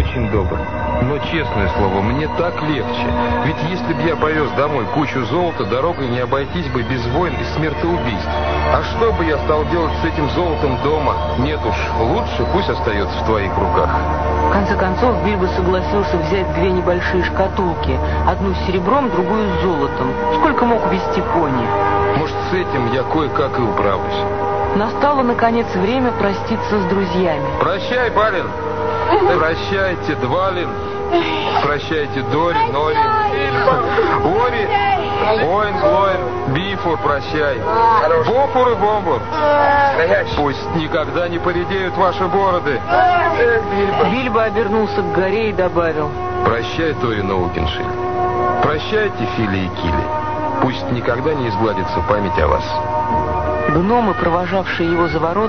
очень добр. Но, честное слово, мне так легче. Ведь если бы я повез домой кучу золота, дорогой не обойтись бы без войн и смертоубийств. А что бы я стал делать с этим золотом дома? Нет уж, лучше пусть остается в твоих руках. В конце концов, Бильбо согласился взять две небольшие шкатулки. Одну с серебром, другую с золотом. Сколько мог увезти пони? Может, с этим я кое-как и управлюсь. Настало, наконец, время проститься с друзьями. Прощай, барин. Прощайте, Двалин. Прощайте, Дори, Нори, Ори, Оин, Глоин, Бифур, прощай. Бопур и Бомбур. Пусть никогда не поредеют ваши бороды. Бильбо обернулся к горе и добавил: прощай, Тори Ноукеншиль. Прощайте, Фили и Кили. Пусть никогда не изгладится память о вас. Гномы, провожавшие его за ворот,